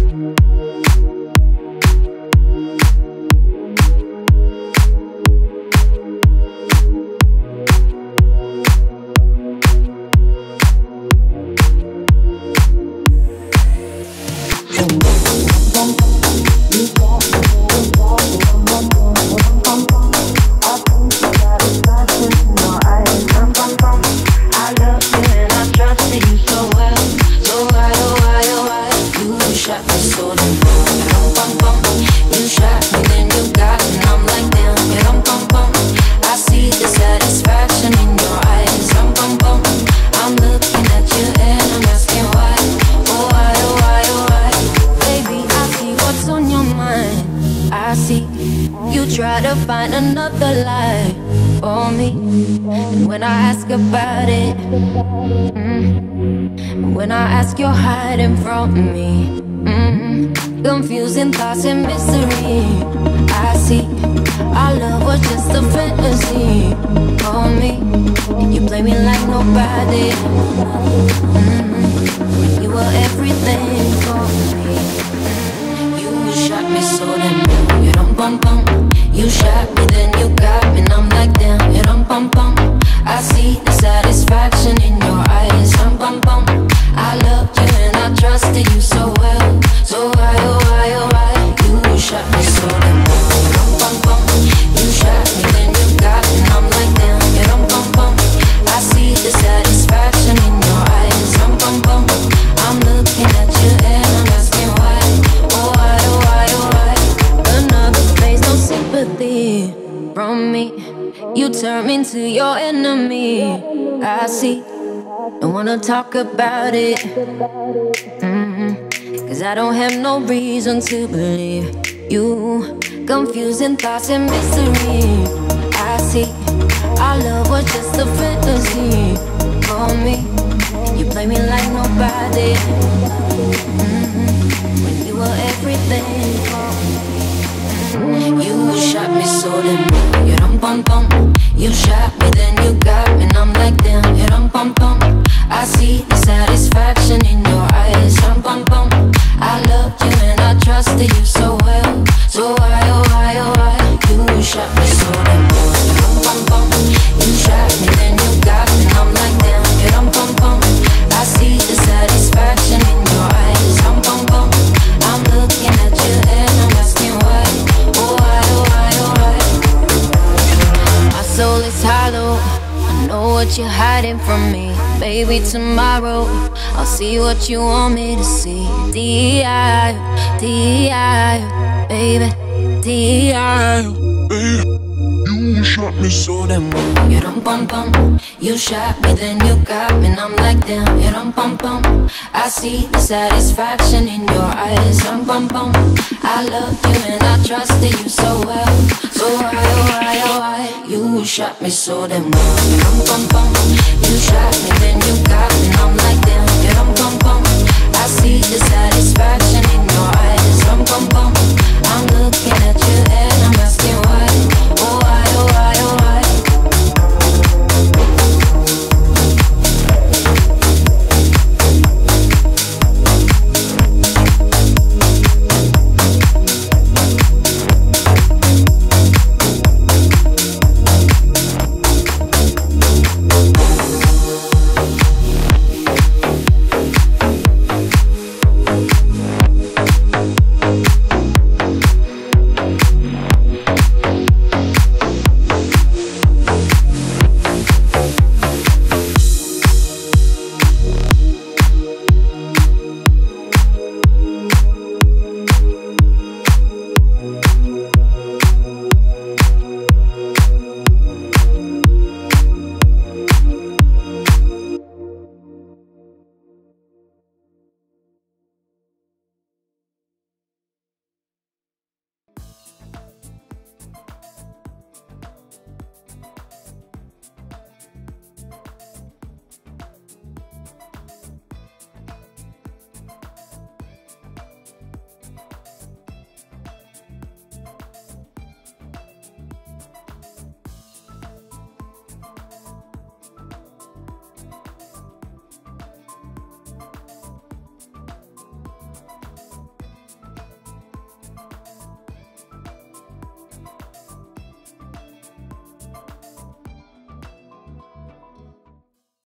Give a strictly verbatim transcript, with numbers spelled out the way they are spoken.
Talk about it, mm-hmm. Cause I don't have no reason to believe you. Confusing thoughts and mystery. I see our love was just a fantasy for me. You play me like nobody, mm-hmm. When you were everything for me. You shot me so damn. You dum bum bum. You shot me, then you got me, and I'm like damn. You dum bum bum. I see the satisfaction in your eyes. Rum pum pum. I loved you and I trusted you so well. So why, oh why, oh why? You shot me so damn good. Rum pum pum. You shot me, then you got me, and I'm like damn. Rum pum pum. I see the satisfaction in your eyes. Rum pum pum. I'm looking at you and I'm asking why. Oh why, oh why, oh why? My soul is hollow. I know what you're hiding from me. Baby, tomorrow I'll see what you want me to see. D I, D I, baby, D I, baby. You shot me so damn well. You dum bum bum. You shot me, then you got me, and I'm like damn. You dum bum bum. I see the satisfaction in your eyes. Dum bum bum. I loved you and I trusted you so well. So why, oh why, oh why? You shot me so damn well. You dum bum bum. You shot me, then you got me, and I'm like damn. You dum bum bum. I see the satisfaction.